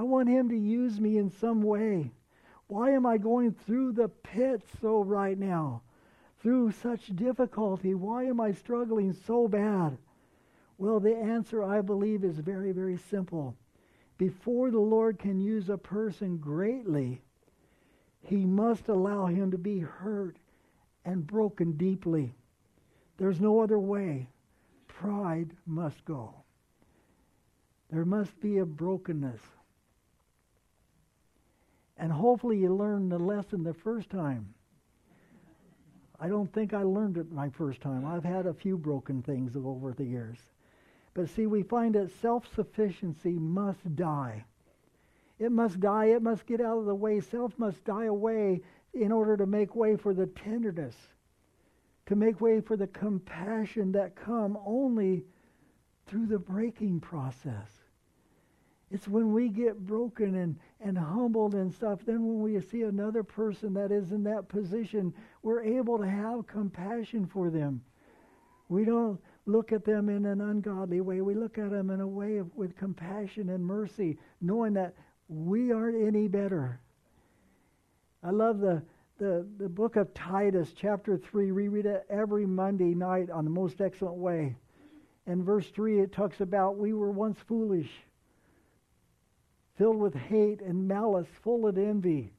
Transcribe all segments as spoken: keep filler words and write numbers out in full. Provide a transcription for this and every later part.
I want him to use me in some way. Why am I going through the pit so right now? Through such difficulty? Why am I struggling so bad? Well, the answer, I believe, is very, very simple. Before the Lord can use a person greatly, he must allow him to be hurt and broken deeply. There's no other way. Pride must go. There must be a brokenness. And hopefully you learned the lesson the first time. I don't think I learned it my first time. I've had a few broken things over the years. But see, we find that self-sufficiency must die. It must die. It must get out of the way. Self must die away in order to make way for the tenderness, to make way for the compassion that come only through the breaking process. It's when we get broken and, and humbled and stuff, then when we see another person that is in that position, we're able to have compassion for them. We don't look at them in an ungodly way. We look at them in a way of, with compassion and mercy, knowing that we aren't any better. I love the, the, the book of Titus, chapter three. We read it every Monday night on the most excellent way. In verse three, it talks about we were once foolish, filled with hate and malice, full of envy.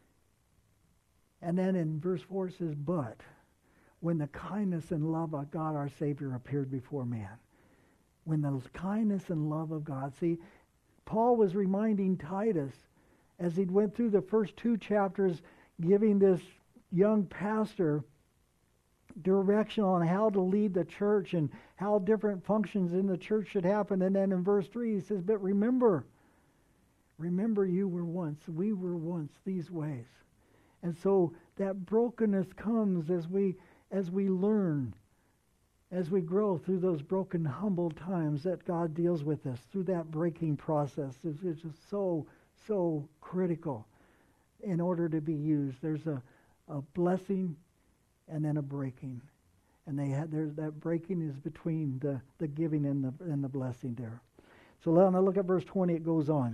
And then in verse four it says, but when the kindness and love of God our Savior appeared before man. When the kindness and love of God. See, Paul was reminding Titus as he went through the first two chapters, giving this young pastor direction on how to lead the church and how different functions in the church should happen. And then in verse three he says, but remember, remember you were once, we were once these ways. And so that brokenness comes as we as we learn, as we grow through those broken, humble times that God deals with us, through that breaking process. It's, it's just so, so critical in order to be used. There's a, a blessing and then a breaking. And they had there's that breaking is between the, the giving and the and the blessing there. So now look at verse twenty, it goes on.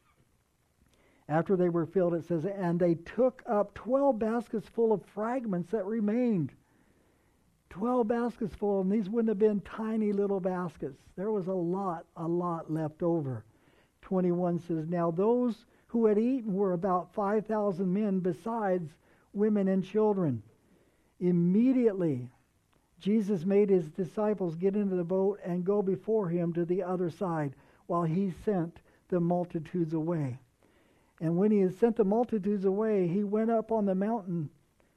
After they were filled, it says, and they took up twelve baskets full of fragments that remained. Twelve baskets full, and these wouldn't have been tiny little baskets. There was a lot, a lot left over. twenty-one says, now those who had eaten were about five thousand men, besides women and children. Immediately, Jesus made his disciples get into the boat and go before him to the other side, while he sent the multitudes away. And when he had sent the multitudes away, he went up on the mountain,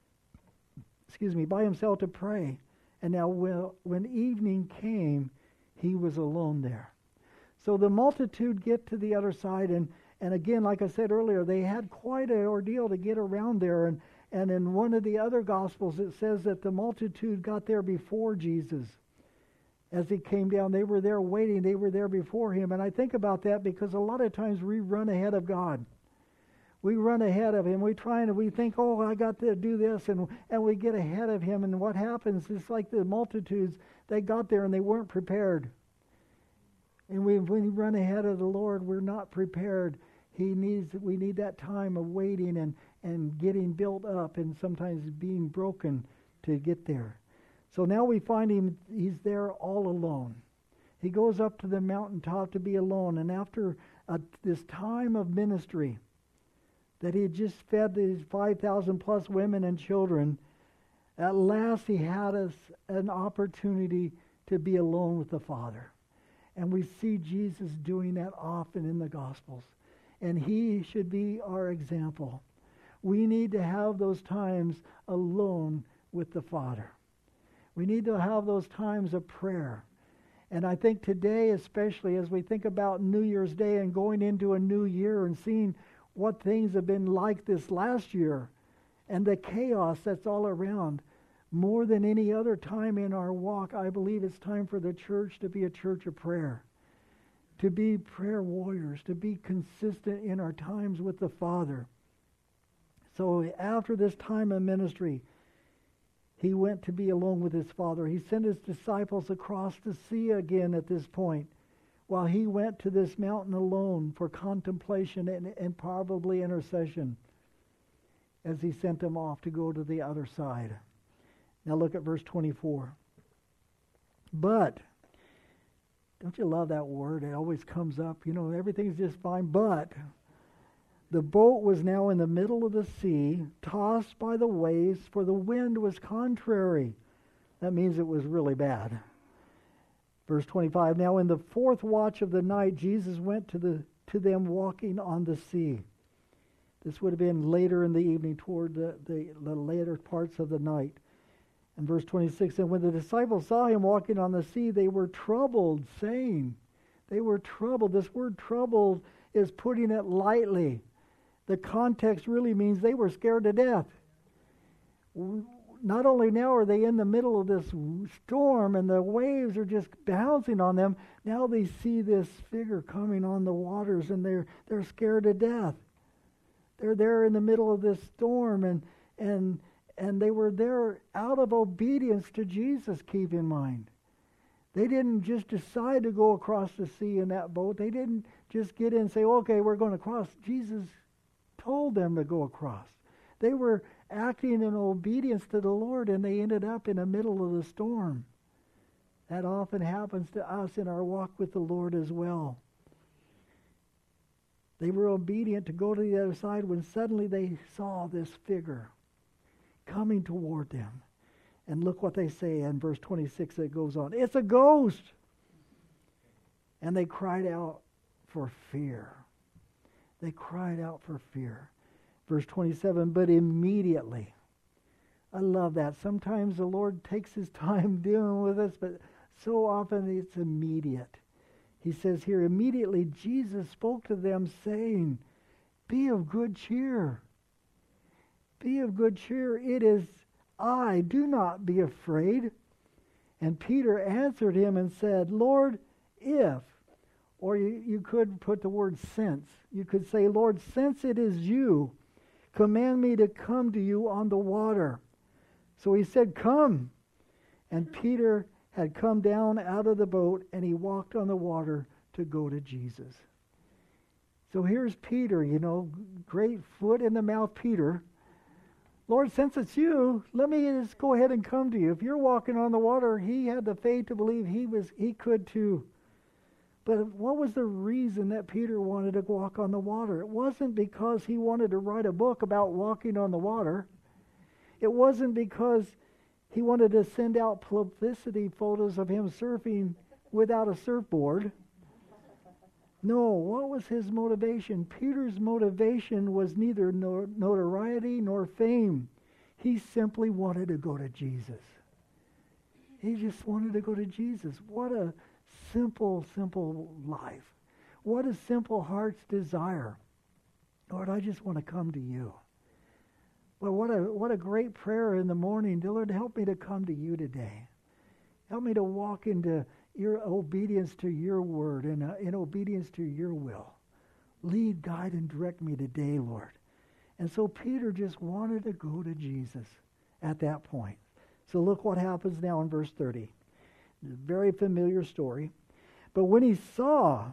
excuse me, by himself to pray. And now when evening came, he was alone there. So the multitude get to the other side, and, and again, like I said earlier, they had quite an ordeal to get around there. And, and in one of the other Gospels, it says that the multitude got there before Jesus. As he came down, they were there waiting. They were there before him. And I think about that because a lot of times we run ahead of God. We run ahead of him. We try and we think, oh, I got to do this, and and we get ahead of him. And what happens is like the multitudes, they got there and they weren't prepared. And we, when we run ahead of the Lord, we're not prepared. He needs, we need that time of waiting and, and getting built up and sometimes being broken to get there. So now we find him, he's there all alone. He goes up to the mountaintop to be alone. And after uh, this time of ministry, that he had just fed these five thousand plus women and children, at last he had us an opportunity to be alone with the Father. And we see Jesus doing that often in the Gospels. And he should be our example. We need to have those times alone with the Father. We need to have those times of prayer. And I think today, especially as we think about New Year's Day and going into a new year and seeing what things have been like this last year and the chaos that's all around, more than any other time in our walk, I believe it's time for the church to be a church of prayer, to be prayer warriors, to be consistent in our times with the Father. So after this time of ministry, he went to be alone with his Father. He sent his disciples across the sea again at this point, while he went to this mountain alone for contemplation and, and probably intercession as he sent them off to go to the other side. Now look at verse twenty-four. But, don't you love that word? It always comes up. You know, everything's just fine. But the boat was now in the middle of the sea, tossed by the waves, for the wind was contrary. That means it was really bad. Verse twenty-five, now in the fourth watch of the night, Jesus went to the to them walking on the sea. This would have been later in the evening, toward the, the, the later parts of the night. And verse twenty-six, and when the disciples saw him walking on the sea, they were troubled, saying, they were troubled. This word troubled is putting it lightly. The context really means they were scared to death. Not only now are they in the middle of this storm and the waves are just bouncing on them, now they see this figure coming on the waters and they're they're scared to death. They're there in the middle of this storm and and and they were there out of obedience to Jesus, keep in mind. They didn't just decide to go across the sea in that boat. They didn't just get in and say, okay, we're going to cross. Jesus told them to go across. They were acting in obedience to the Lord, and they ended up in the middle of the storm. That often happens to us in our walk with the Lord as well. They were obedient to go to the other side when suddenly they saw this figure coming toward them. And look what they say in verse twenty-six. It goes on, it's a ghost! And they cried out for fear. They cried out for fear. Verse twenty-seven, but immediately. I love that. Sometimes the Lord takes his time dealing with us, but so often it's immediate. He says here, immediately Jesus spoke to them saying, be of good cheer. Be of good cheer. It is I. Do not be afraid. And Peter answered him and said, Lord, if, or you, you could put the word since. You could say, Lord, since it is you, command me to come to you on the water. So he said, come. And Peter had come down out of the boat, and he walked on the water to go to Jesus. So here's Peter, you know, great foot in the mouth Peter. Lord, since it's you, let me just go ahead and come to you. If you're walking on the water, he had the faith to believe he was he could too. But what was the reason that Peter wanted to walk on the water? It wasn't because he wanted to write a book about walking on the water. It wasn't because he wanted to send out publicity photos of him surfing without a surfboard. No, what was his motivation? Peter's motivation was neither notoriety nor fame. He simply wanted to go to Jesus. He just wanted to go to Jesus. What a simple, simple life. What a simple heart's desire. Lord, I just want to come to you. Well, what a what a great prayer in the morning. Lord, help me to come to you today. Help me to walk into your obedience to your word and uh, in obedience to your will. Lead, guide, and direct me today, Lord. And so Peter just wanted to go to Jesus at that point. So look what happens now in verse thirty. It's a very familiar story. But when he saw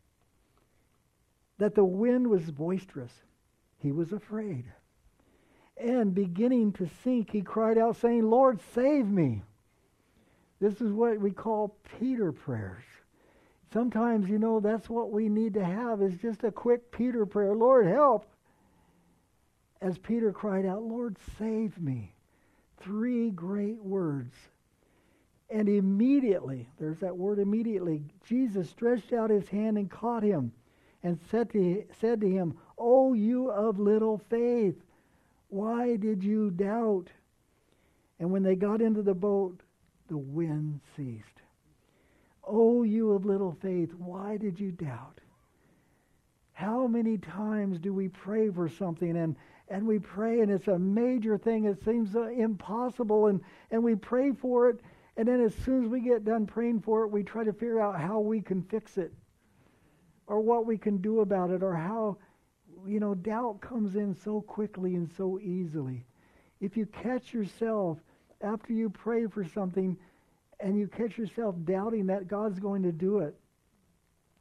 that the wind was boisterous, he was afraid. And beginning to sink, he cried out, saying, Lord, save me. This is what we call Peter prayers. Sometimes, you know, that's what we need to have is just a quick Peter prayer. Lord, help. As Peter cried out, Lord, save me. Three great words. And immediately, there's that word immediately, Jesus stretched out his hand and caught him and said to, said to him, O you of little faith, why did you doubt? And when they got into the boat, the wind ceased. Oh, you of little faith, why did you doubt? How many times do we pray for something and, and we pray and it's a major thing, it seems uh, impossible, and, and we pray for it, and then as soon as we get done praying for it, we try to figure out how we can fix it or what we can do about it, or how, you know, doubt comes in so quickly and so easily. If you catch yourself after you pray for something and you catch yourself doubting that God's going to do it,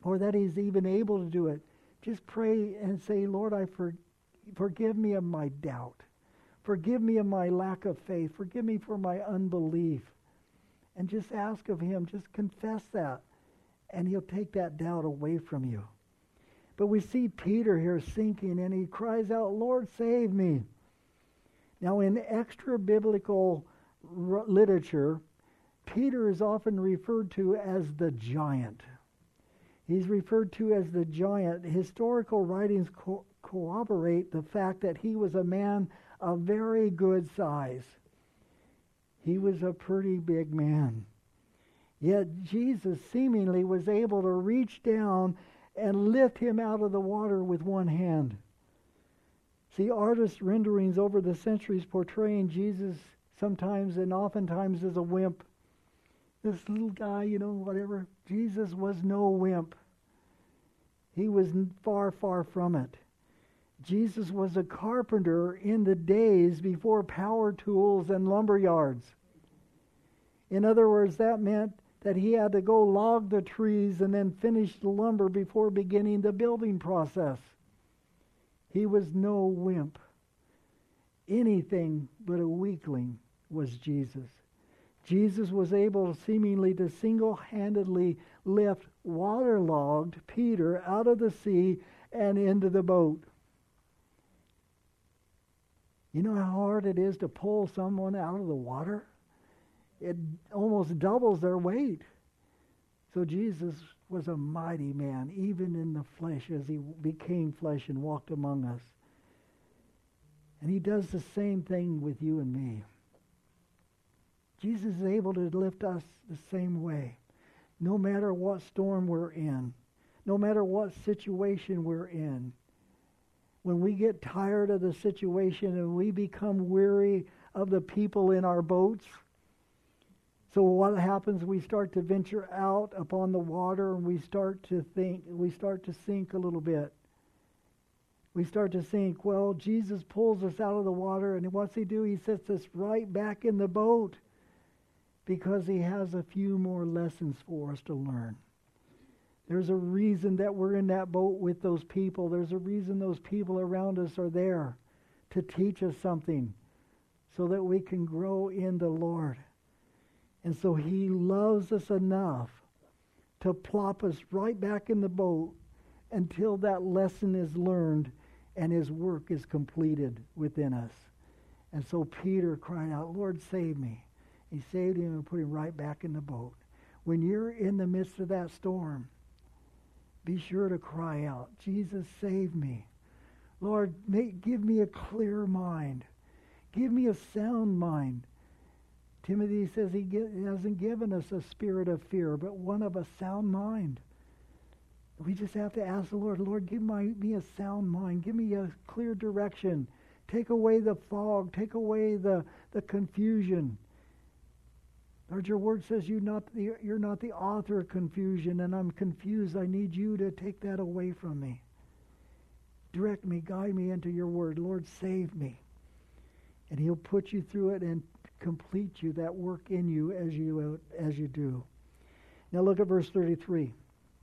or that he's even able to do it, just pray and say, Lord, I for, forgive me of my doubt. Forgive me of my lack of faith. Forgive me for my unbelief. And just ask of him, just confess that, and he'll take that doubt away from you. But we see Peter here sinking, and he cries out, Lord, save me. Now, in extra-biblical r- literature, Peter is often referred to as the giant. He's referred to as the giant. Historical writings co- corroborate the fact that he was a man of very good size. He was a pretty big man. Yet Jesus seemingly was able to reach down and lift him out of the water with one hand. See, artist renderings over the centuries portraying Jesus sometimes and oftentimes as a wimp. This little guy, you know, whatever. Jesus was no wimp. He was far, far from it. Jesus was a carpenter in the days before power tools and lumber yards. In other words, that meant that he had to go log the trees and then finish the lumber before beginning the building process. He was no wimp. Anything but a weakling was Jesus. Jesus was able seemingly to single-handedly lift waterlogged Peter out of the sea and into the boat. You know how hard it is to pull someone out of the water? It almost doubles their weight. So Jesus was a mighty man, even in the flesh, as he became flesh and walked among us. And he does the same thing with you and me. Jesus is able to lift us the same way, no matter what storm we're in, no matter what situation we're in. When we get tired of the situation and we become weary of the people in our boats, so what happens? We start to venture out upon the water and we start to think, we start to sink a little bit. We start to think, well, Jesus pulls us out of the water, and what's he do? He sets us right back in the boat because he has a few more lessons for us to learn. There's a reason that we're in that boat with those people. There's a reason those people around us are there to teach us something so that we can grow in the Lord. And so he loves us enough to plop us right back in the boat until that lesson is learned and his work is completed within us. And so Peter cried out, Lord, save me. He saved him and put him right back in the boat. When you're in the midst of that storm, be sure to cry out, Jesus, save me. Lord, make, give me a clear mind. Give me a sound mind. Timothy says he, get, he hasn't given us a spirit of fear, but one of a sound mind. We just have to ask the Lord, Lord, give my, me a sound mind. Give me a clear direction. Take away the fog. Take away the, the confusion. Lord, your word says you're not, the, you're not the author of confusion, and I'm confused. I need you to take that away from me. Direct me, guide me into your word. Lord, save me. And he'll put you through it and complete you, that work in you as you as you do. Now look at verse thirty-three.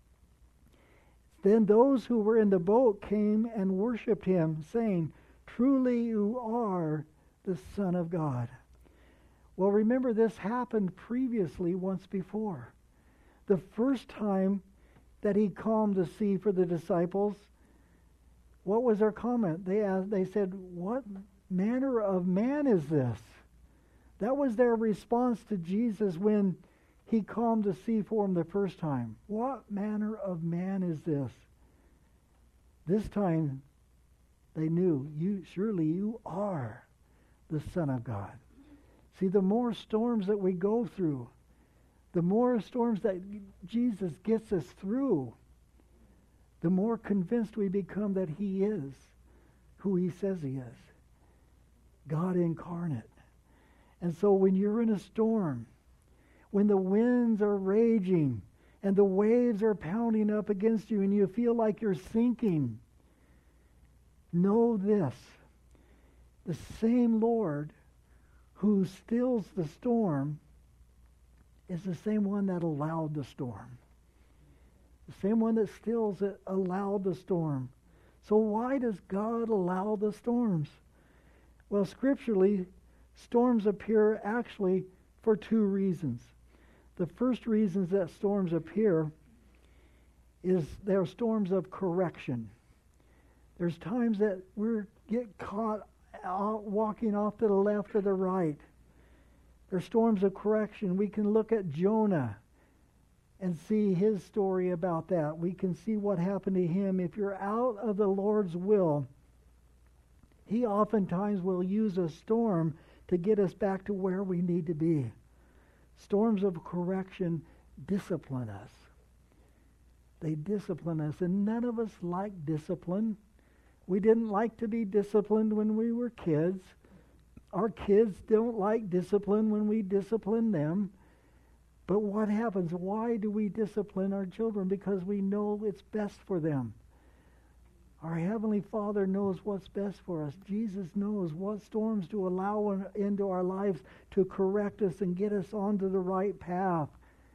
Then those who were in the boat came and worshipped him, saying, Truly you are the Son of God. Well, remember, this happened previously once before. The first time that he calmed the sea for the disciples, what was their comment? They asked, they said, what manner of man is this? That was their response to Jesus when he calmed the sea for them the first time. What manner of man is this? This time they knew, you surely you are the Son of God. See, the more storms that we go through, the more storms that Jesus gets us through, the more convinced we become that he is who he says he is. God incarnate. And so when you're in a storm, when the winds are raging and the waves are pounding up against you and you feel like you're sinking, know this. The same Lord who stills the storm is the same one that allowed the storm. The same one that stills it allowed the storm. So why does God allow the storms? Well, scripturally, storms appear actually for two reasons. The first reasons that storms appear is they're storms of correction. There's times that we get caught out walking off to the left or the right. There's storms of correction. We can look at Jonah and see his story about that. We can see what happened to him. If you're out of the Lord's will, he oftentimes will use a storm to get us back to where we need to be. Storms of correction discipline us. They discipline us, and none of us like discipline. We didn't like to be disciplined when we were kids. Our kids don't like discipline when we discipline them. But what happens? Why do we discipline our children? Because we know it's best for them. Our Heavenly Father knows what's best for us. Jesus knows what storms to allow into our lives to correct us and get us onto the right path.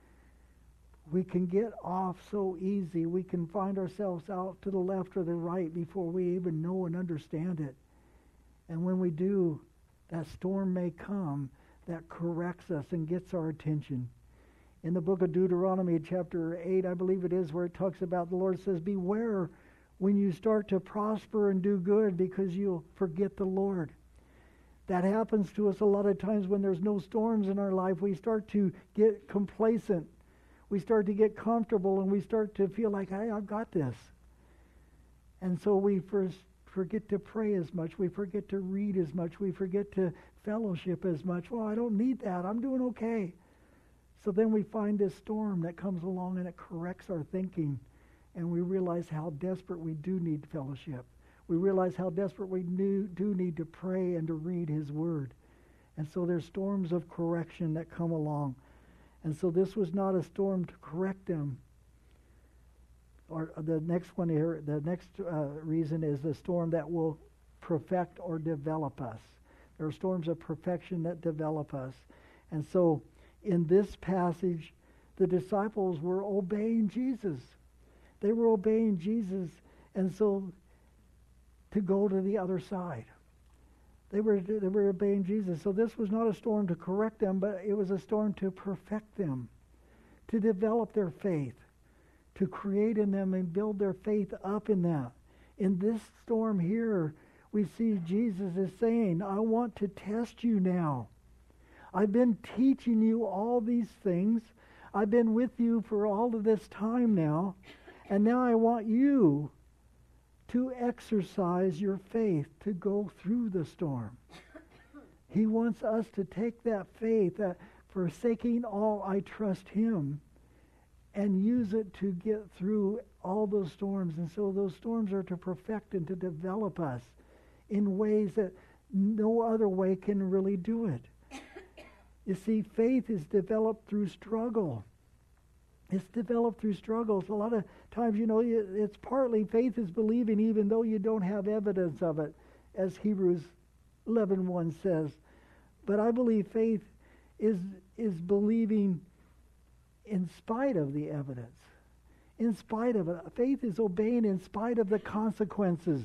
We can get off so easy. We can find ourselves out to the left or the right before we even know and understand it. And when we do, that storm may come that corrects us and gets our attention. In the book of Deuteronomy, chapter eight, I believe it is, where it talks about, the Lord says, beware when you start to prosper and do good, because you'll forget the Lord. That happens to us a lot of times when there's no storms in our life. We start to get complacent. We start to get comfortable, and we start to feel like, hey, I've got this. And so we first forget to pray as much. We forget to read as much. We forget to fellowship as much. Well, I don't need that. I'm doing okay. So then we find this storm that comes along, and it corrects our thinking. And we realize how desperate we do need fellowship. We realize how desperate we do need to pray and to read His Word. And so there's storms of correction that come along. And so this was not a storm to correct them. Or the next one here, the next uh, reason is the storm that will perfect or develop us. There are storms of perfection that develop us. And so in this passage, the disciples were obeying Jesus. They were obeying Jesus, and so to go to the other side. They were they were obeying Jesus. So this was not a storm to correct them, but it was a storm to perfect them, to develop their faith, to create in them and build their faith up in that. In this storm here, we see Jesus is saying, I want to test you now. I've been teaching you all these things. I've been with you for all of this time now. And now I want you to exercise your faith to go through the storm. He wants us to take that faith, that forsaking all, I trust Him, and use it to get through all those storms. And so those storms are to perfect and to develop us in ways that no other way can really do it. You see, faith is developed through struggle. It's developed through struggles. A lot of times, you know, it's partly faith is believing even though you don't have evidence of it, as Hebrews eleven one says. But I believe faith is is believing in spite of the evidence. In spite of it. Faith is obeying in spite of the consequences.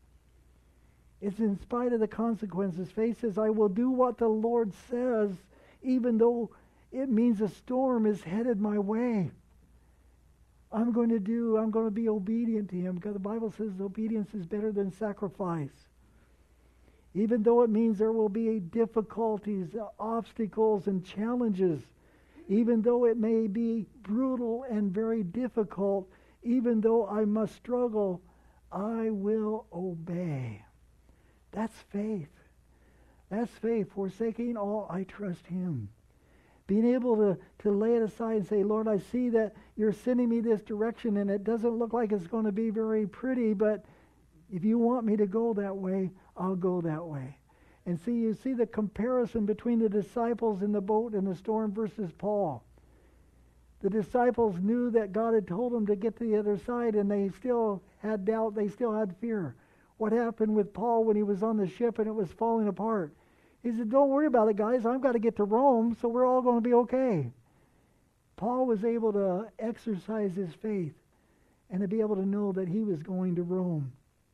It's in spite of the consequences. Faith says, I will do what the Lord says, even though it means a storm is headed my way. I'm going to do, I'm going to be obedient to Him, because the Bible says obedience is better than sacrifice. Even though it means there will be difficulties, obstacles, and challenges, even though it may be brutal and very difficult, even though I must struggle, I will obey. That's faith. That's faith. Forsaking all, I trust Him. Being able to, to lay it aside and say, Lord, I see that you're sending me this direction, and it doesn't look like it's going to be very pretty, but if you want me to go that way, I'll go that way. And see, you see the comparison between the disciples in the boat in the storm versus Paul. The disciples knew that God had told them to get to the other side, and they still had doubt, they still had fear. What happened with Paul when he was on the ship and it was falling apart? He said, don't worry about it, guys. I've got to get to Rome, so we're all going to be okay. Paul was able to exercise his faith and to be able to know that he was going to Rome.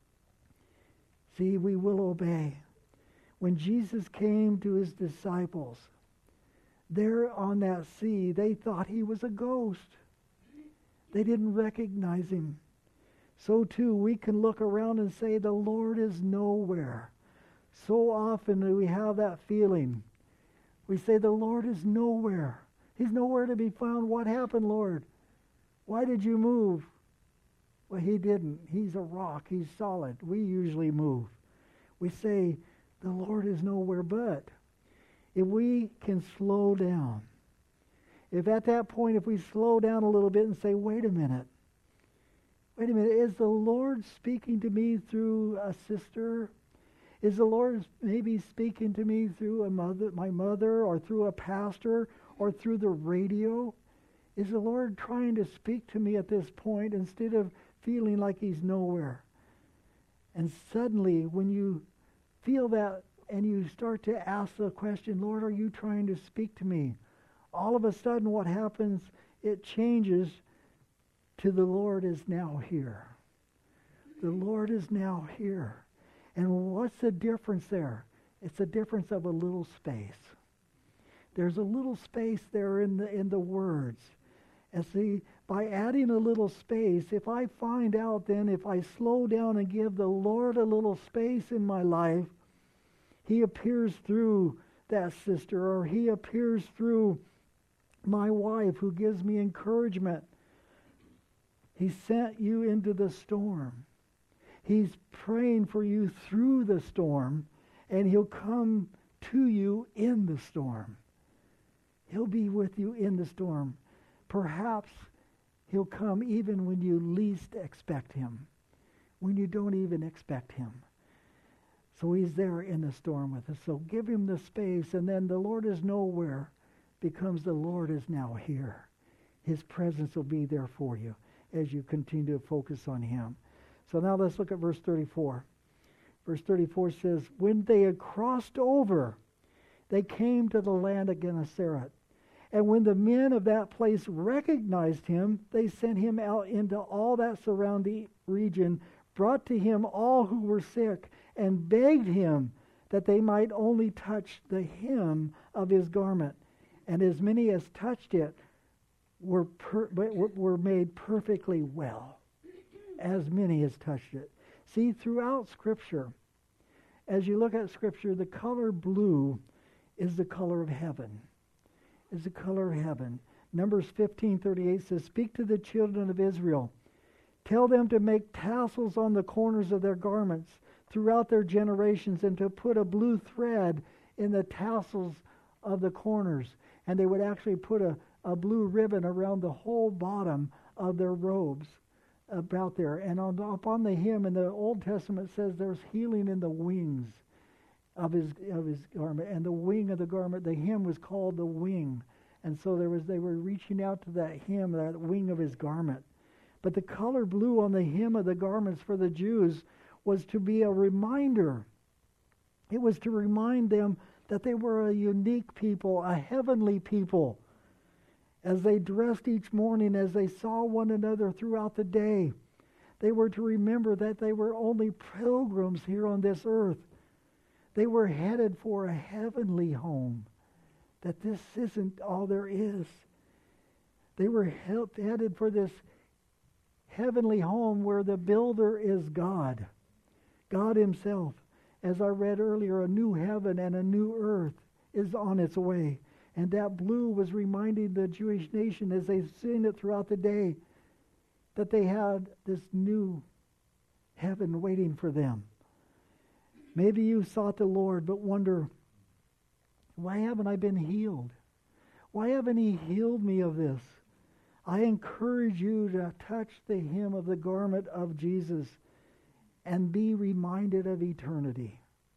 See, we will obey. When Jesus came to his disciples, there on that sea, they thought he was a ghost. They didn't recognize him. So too, we can look around and say, the Lord is nowhere. So often do we have that feeling. We say, the Lord is nowhere. He's nowhere to be found. What happened, Lord? Why did you move? Well, he didn't. He's a rock. He's solid. We usually move. We say, the Lord is nowhere but. If we can slow down, if at that point, if we slow down a little bit and say, wait a minute, wait a minute, is the Lord speaking to me through a sister? Is the Lord maybe speaking to me through a mother, my mother, or through a pastor, or through the radio? Is the Lord trying to speak to me at this point instead of feeling like he's nowhere? And suddenly, when you feel that and you start to ask the question, Lord, are you trying to speak to me? All of a sudden what happens, it changes to the Lord is now here. The Lord is now here. And what's the difference there? It's a difference of a little space. There's a little space there in the in the words. And see, by adding a little space, if I find out then, if I slow down and give the Lord a little space in my life, he appears through that sister, or he appears through my wife who gives me encouragement. He sent you into the storm. He's praying for you through the storm, and he'll come to you in the storm. He'll be with you in the storm. Perhaps he'll come even when you least expect him, when you don't even expect him. So he's there in the storm with us. So give him the space, and then the Lord is nowhere becomes the Lord is now here. His presence will be there for you as you continue to focus on him. So now let's look at verse thirty-four. Verse thirty-four says, when they had crossed over, they came to the land of Gennesaret. And when the men of that place recognized him, they sent him out into all that surrounding region, brought to him all who were sick, and begged him that they might only touch the hem of his garment. And as many as touched it were per, were made perfectly well. As many as touched it. See, throughout Scripture, as you look at Scripture, the color blue is the color of heaven. Is the color of heaven. Numbers fifteen thirty-eight says, speak to the children of Israel. Tell them to make tassels on the corners of their garments throughout their generations, and to put a blue thread in the tassels of the corners. And they would actually put a, a blue ribbon around the whole bottom of their robes about there. And on, up on the hem in the Old Testament says there's healing in the wings of his of his garment. And the wing of the garment, the hem was called the wing. And so there was they were reaching out to that hem, that wing of his garment. But the color blue on the hem of the garments for the Jews was to be a reminder. It was to remind them that they were a unique people, a heavenly people. As they dressed each morning, as they saw one another throughout the day, they were to remember that they were only pilgrims here on this earth. They were headed for a heavenly home, that this isn't all there is. They were headed for this heavenly home where the builder is God, God himself. As I read earlier, a new heaven and a new earth is on its way. And that blue was reminding the Jewish nation as they've seen it throughout the day that they had this new heaven waiting for them. Maybe you sought the Lord but wonder, why haven't I been healed? Why haven't he healed me of this? I encourage you to touch the hem of the garment of Jesus and be reminded of eternity.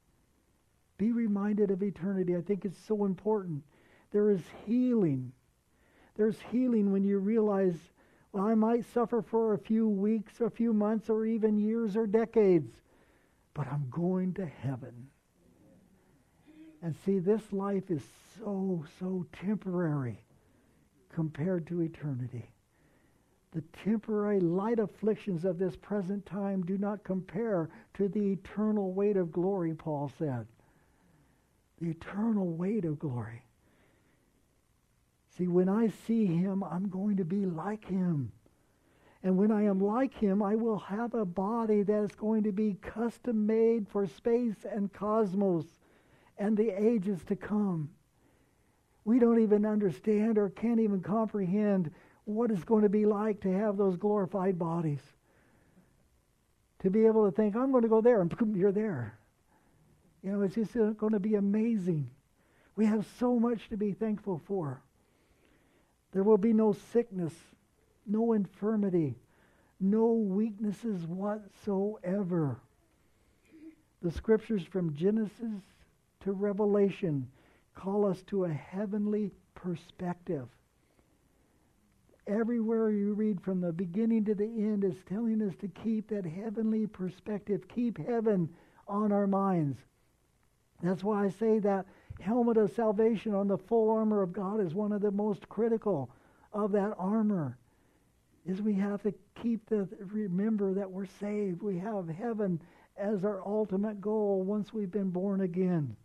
Be reminded of eternity. I think it's so important. There is healing. There's healing when you realize, well, I might suffer for a few weeks, a few months, or even years or decades, but I'm going to heaven. And see, this life is so, so temporary compared to eternity. The temporary light afflictions of this present time do not compare to the eternal weight of glory, Paul said. The eternal weight of glory. See, when I see him, I'm going to be like him. And when I am like him, I will have a body that is going to be custom made for space and cosmos and the ages to come. We don't even understand or can't even comprehend what it's going to be like to have those glorified bodies. To be able to think, I'm going to go there, and boom, you're there. You know, it's just going to be amazing. We have so much to be thankful for. There will be no sickness, no infirmity, no weaknesses whatsoever. The scriptures from Genesis to Revelation call us to a heavenly perspective. Everywhere you read from the beginning to the end is telling us to keep that heavenly perspective, keep heaven on our minds. That's why I say that helmet of salvation on the full armor of God is one of the most critical of that armor. Is we have to keep the, remember that we're saved. We have heaven as our ultimate goal once we've been born again.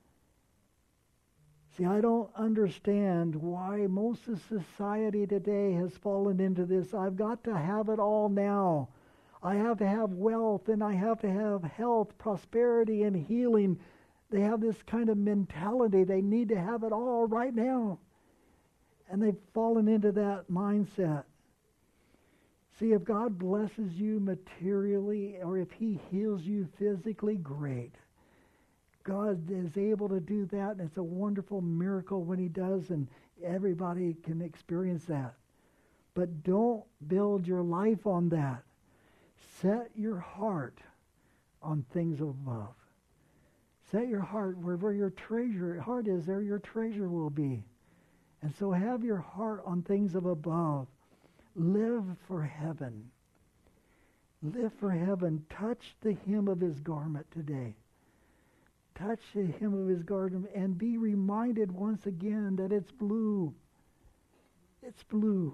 See, I don't understand why most of society today has fallen into this. I've got to have it all now. I have to have wealth, and I have to have health, prosperity, and healing. They have this kind of mentality. They need to have it all right now. And they've fallen into that mindset. See, if God blesses you materially, or if he heals you physically, great. God is able to do that, and it's a wonderful miracle when he does, and everybody can experience that. But don't build your life on that. Set your heart on things above. Set your heart wherever your treasure heart is, there your treasure will be. And so have your heart on things of above. Live for heaven. Live for heaven. Touch the hem of his garment today. Touch the hem of his garment and be reminded once again that it's blue. It's blue.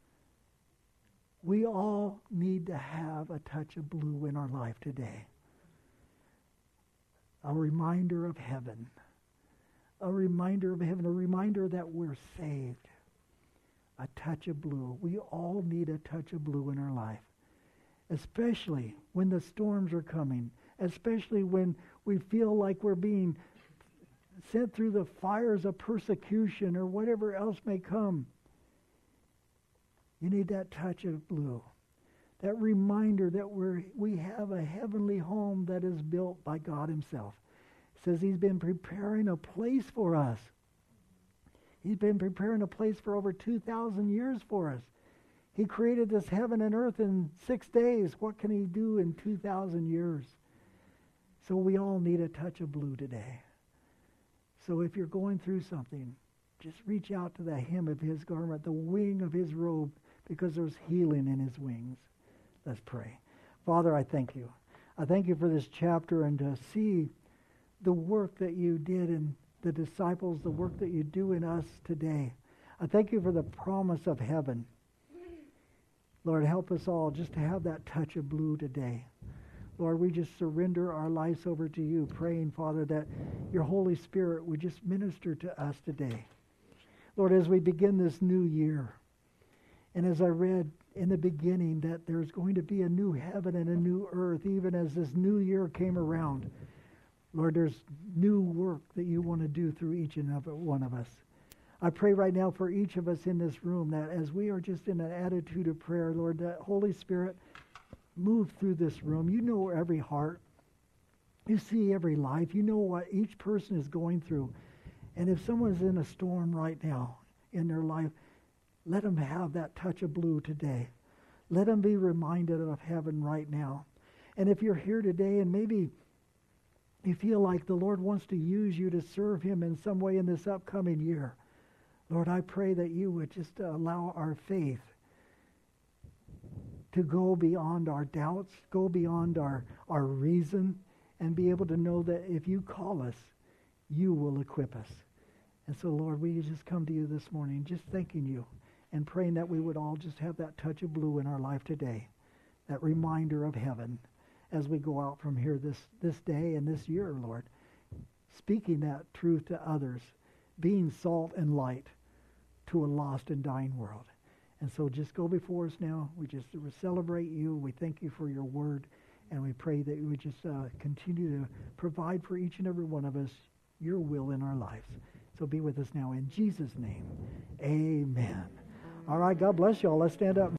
We all need to have a touch of blue in our life today. A reminder of heaven. A reminder of heaven. A reminder that we're saved. A touch of blue. We all need a touch of blue in our life. Especially when the storms are coming. Especially when we feel like we're being sent through the fires of persecution or whatever else may come. You need that touch of blue. That reminder that we're, we have a heavenly home that is built by God himself. It says he's been preparing a place for us. He's been preparing a place for over two thousand years for us. He created this heaven and earth in six days. What can he do in two thousand years? So we all need a touch of blue today. So if you're going through something, just reach out to the hem of his garment, the wing of his robe, because there's healing in his wings. Let's pray. Father, I thank you. I thank you for this chapter and to see the work that you did in the disciples, the work that you do in us today. I thank you for the promise of heaven. Lord, help us all just to have that touch of blue today. Lord, we just surrender our lives over to you, praying, Father, that your Holy Spirit would just minister to us today. Lord, as we begin this new year, and as I read in the beginning that there's going to be a new heaven and a new earth, even as this new year came around, Lord, there's new work that you want to do through each and every one of us. I pray right now for each of us in this room that as we are just in an attitude of prayer, Lord, that Holy Spirit, move through this room. You know every heart. You see every life. You know what each person is going through. And if someone's in a storm right now in their life, let them have that touch of blue today. Let them be reminded of heaven right now. And if you're here today and maybe you feel like the Lord wants to use you to serve him in some way in this upcoming year, Lord, I pray that you would just allow our faith to go beyond our doubts, go beyond our, our reason, and be able to know that if you call us, you will equip us. And so, Lord, we just come to you this morning just thanking you and praying that we would all just have that touch of blue in our life today, that reminder of heaven as we go out from here this, this day and this year, Lord, speaking that truth to others, being salt and light to a lost and dying world. And so just go before us now. We just we celebrate you. We thank you for your word. And we pray that you would just uh, continue to provide for each and every one of us your will in our lives. So be with us now in Jesus' name. Amen. All right, God bless you all. Let's stand up.